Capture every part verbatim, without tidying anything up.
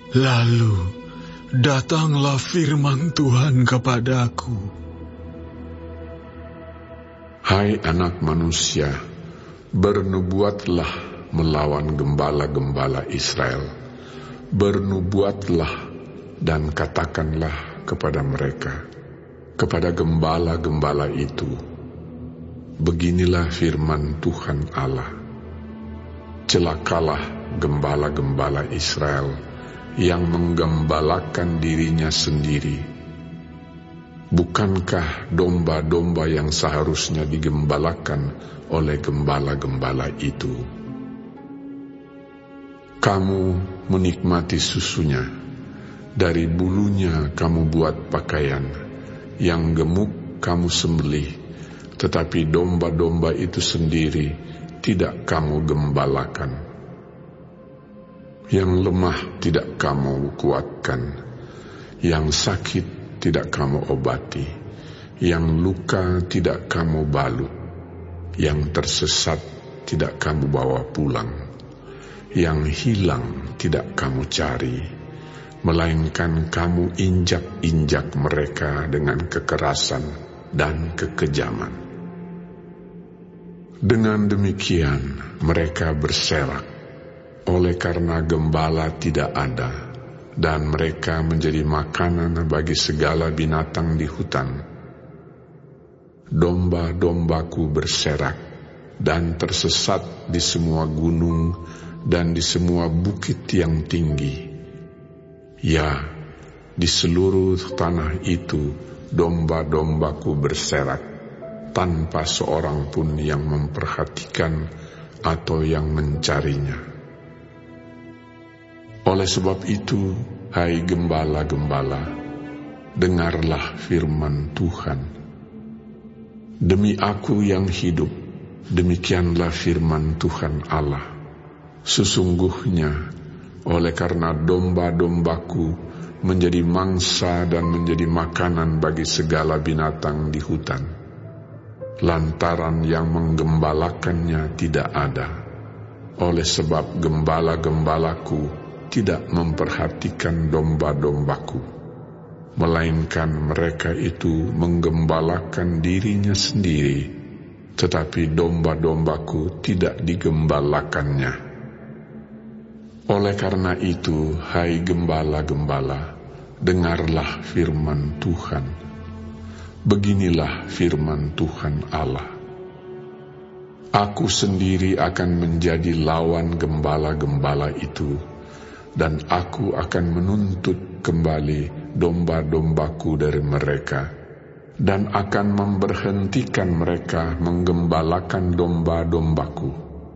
Lalu datanglah firman Tuhan kepadaku. Hai anak manusia, bernubuatlah melawan gembala-gembala Israel. Bernubuatlah dan katakanlah kepada mereka, kepada gembala-gembala itu, beginilah firman Tuhan Allah. Celakalah gembala-gembala Israel yang menggembalakan dirinya sendiri. Bukankah domba-domba yang seharusnya digembalakan oleh gembala-gembala itu? Kamu menikmati susunya, dari bulunya kamu buat pakaian, yang gemuk kamu sembelih, tetapi domba-domba itu sendiri tidak kamu gembalakan. Yang lemah tidak kamu kuatkan, yang sakit tidak kamu obati, yang luka tidak kamu balut, yang tersesat tidak kamu bawa pulang, yang hilang tidak kamu cari, melainkan kamu injak-injak mereka dengan kekerasan dan kekejaman. Dengan demikian mereka berserak, oleh karena gembala tidak ada, dan mereka menjadi makanan bagi segala binatang di hutan. Domba-dombaku berserak dan tersesat di semua gunung dan di semua bukit yang tinggi. Ya, di seluruh tanah itu domba-dombaku berserak, tanpa seorang pun yang memperhatikan atau yang mencarinya. Oleh sebab itu, hai gembala-gembala, dengarlah firman Tuhan. Demi aku yang hidup, demikianlah firman Tuhan Allah. Sesungguhnya, oleh karena domba-dombaku menjadi mangsa dan menjadi makanan bagi segala binatang di hutan, lantaran yang menggembalakannya tidak ada, oleh sebab gembala-gembalaku tidak memperhatikan domba-dombaku, melainkan mereka itu menggembalakan dirinya sendiri, tetapi domba-dombaku tidak digembalakannya. Oleh karena itu, hai gembala-gembala, dengarlah firman Tuhan. Beginilah firman Tuhan Allah. Aku sendiri akan menjadi lawan gembala-gembala itu, dan aku akan menuntut kembali domba-dombaku dari mereka, dan akan memberhentikan mereka menggembalakan domba-dombaku.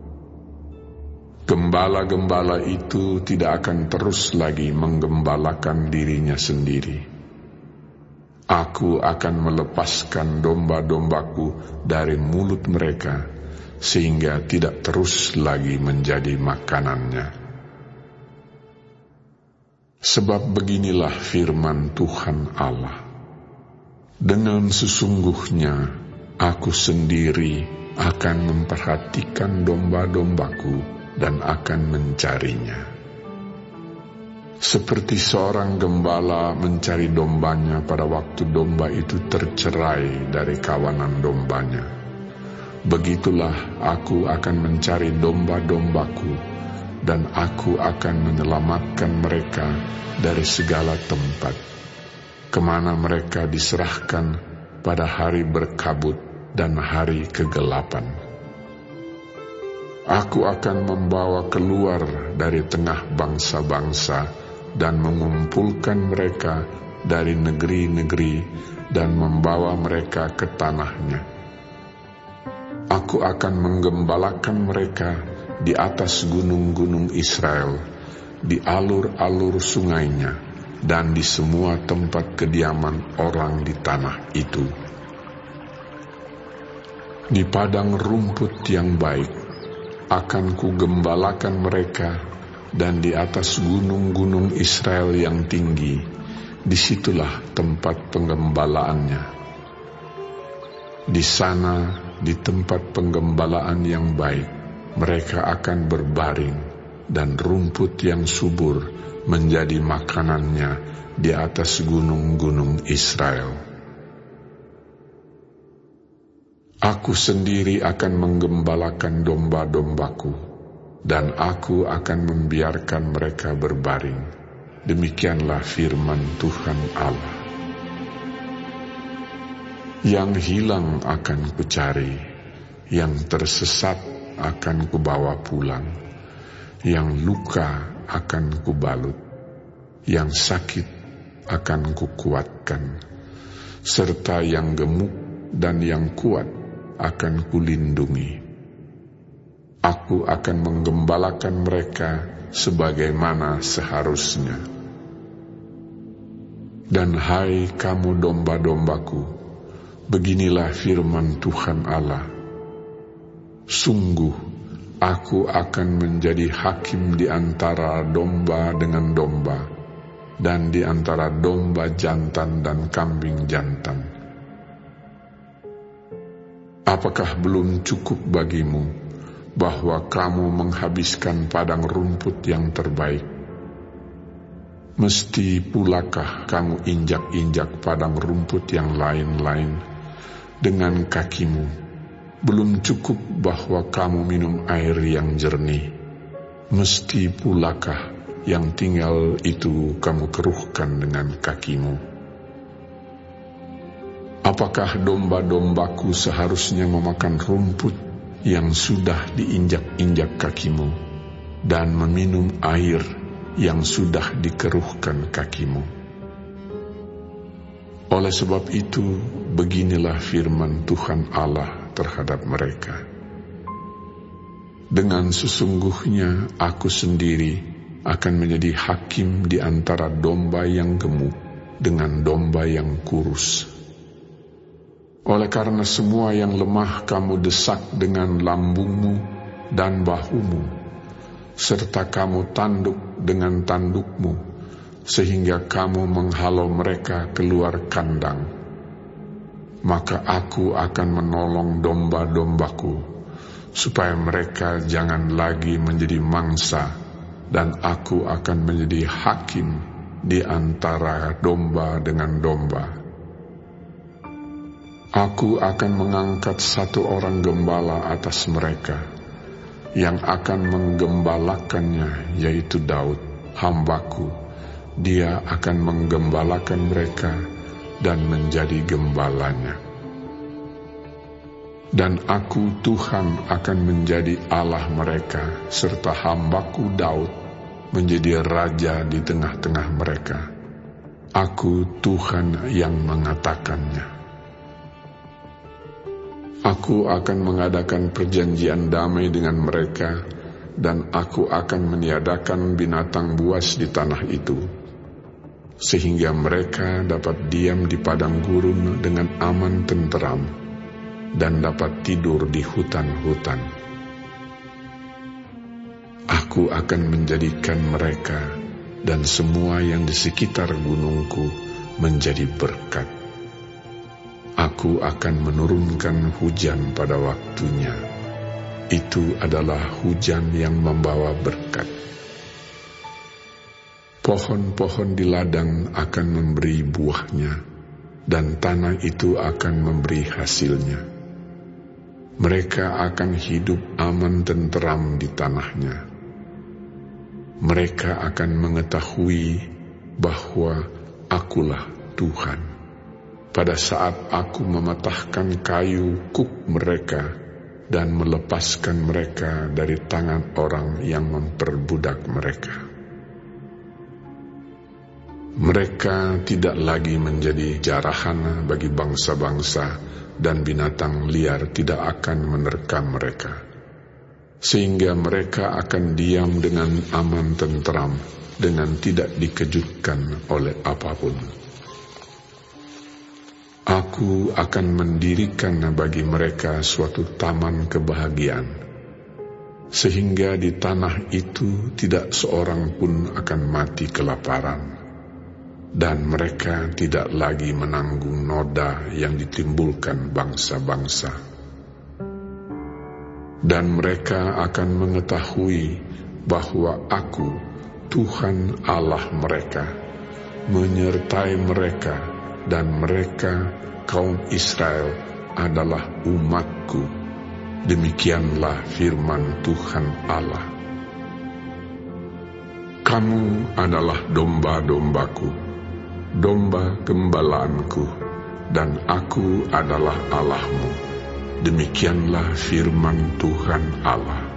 Gembala-gembala itu tidak akan terus lagi menggembalakan dirinya sendiri. Aku akan melepaskan domba-dombaku dari mulut mereka, sehingga tidak terus lagi menjadi makanannya. Sebab beginilah firman Tuhan Allah. Dengan sesungguhnya aku sendiri akan memperhatikan domba-dombaku dan akan mencarinya. Seperti seorang gembala mencari dombanya pada waktu domba itu tercerai dari kawanan dombanya, begitulah aku akan mencari domba-dombaku, dan aku akan menyelamatkan mereka dari segala tempat, kemana mereka diserahkan pada hari berkabut dan hari kegelapan. Aku akan membawa keluar dari tengah bangsa-bangsa dan mengumpulkan mereka dari negeri-negeri dan membawa mereka ke tanahnya. Aku akan menggembalakan mereka di atas gunung-gunung Israel, di alur-alur sungainya, dan di semua tempat kediaman orang di tanah itu. Di padang rumput yang baik akan kugembalakan mereka, dan di atas gunung-gunung Israel yang tinggi, disitulah tempat penggembalaannya. Di sana, di tempat penggembalaan yang baik, mereka akan berbaring, dan rumput yang subur menjadi makanannya di atas gunung-gunung Israel. Aku sendiri akan menggembalakan domba-dombaku, dan aku akan membiarkan mereka berbaring. Demikianlah firman Tuhan Allah. Yang hilang akan kucari, yang tersesat akan kubawa pulang, yang luka akan kubalut, yang sakit akan kukuatkan, serta yang gemuk dan yang kuat akan kulindungi. Aku akan menggembalakan mereka sebagaimana seharusnya. Dan hai kamu domba-dombaku, beginilah firman Tuhan Allah. Sungguh, aku akan menjadi hakim di antara domba dengan domba, dan di antara domba jantan dan kambing jantan. Apakah belum cukup bagimu bahwa kamu menghabiskan padang rumput yang terbaik? Mesti pulakah kamu injak-injak padang rumput yang lain-lain dengan kakimu? Belum cukup bahwa kamu minum air yang jernih? Mesti pulakah yang tinggal itu kamu keruhkan dengan kakimu? Apakah domba-dombaku seharusnya memakan rumput yang sudah diinjak-injak kakimu, dan meminum air yang sudah dikeruhkan kakimu? Oleh sebab itu, beginilah firman Tuhan Allah terhadap mereka. Dengan sesungguhnya aku sendiri akan menjadi hakim di antara domba yang gemuk dengan domba yang kurus. Oleh karena semua yang lemah kamu desak dengan lambungmu dan bahumu, serta kamu tanduk dengan tandukmu, sehingga kamu menghalau mereka keluar kandang, maka aku akan menolong domba-dombaku, supaya mereka jangan lagi menjadi mangsa, dan aku akan menjadi hakim di antara domba dengan domba. Aku akan mengangkat satu orang gembala atas mereka, yang akan menggembalakannya, yaitu Daud, hambaku. Dia akan menggembalakan mereka dan menjadi gembalanya. Dan aku Tuhan akan menjadi Allah mereka, serta hambaku Daud menjadi raja di tengah-tengah mereka. Aku Tuhan yang mengatakannya. Aku akan mengadakan perjanjian damai dengan mereka, dan aku akan meniadakan binatang buas di tanah itu, sehingga mereka dapat diam di padang gurun dengan aman tenteram, dan dapat tidur di hutan-hutan. Aku akan menjadikan mereka dan semua yang di sekitar gunungku menjadi berkat. Aku akan menurunkan hujan pada waktunya. Itu adalah hujan yang membawa berkat. Pohon-pohon di ladang akan memberi buahnya, dan tanah itu akan memberi hasilnya. Mereka akan hidup aman tenteram di tanahnya. Mereka akan mengetahui bahwa Akulah Tuhan, pada saat aku mematahkan kayu kuk mereka dan melepaskan mereka dari tangan orang yang memperbudak mereka. Mereka tidak lagi menjadi jarahan bagi bangsa-bangsa, dan binatang liar tidak akan menerkam mereka, sehingga mereka akan diam dengan aman tenteram, dengan tidak dikejutkan oleh apapun. Aku akan mendirikan bagi mereka suatu taman kebahagiaan, sehingga di tanah itu tidak seorang pun akan mati kelaparan, dan mereka tidak lagi menanggung noda yang ditimbulkan bangsa-bangsa. Dan mereka akan mengetahui bahwa aku, Tuhan Allah mereka, menyertai mereka, dan mereka, kaum Israel, adalah umatku. Demikianlah firman Tuhan Allah. Kamu adalah domba-dombaku, domba gembalaanku, dan aku adalah Allahmu. Demikianlah firman Tuhan Allah.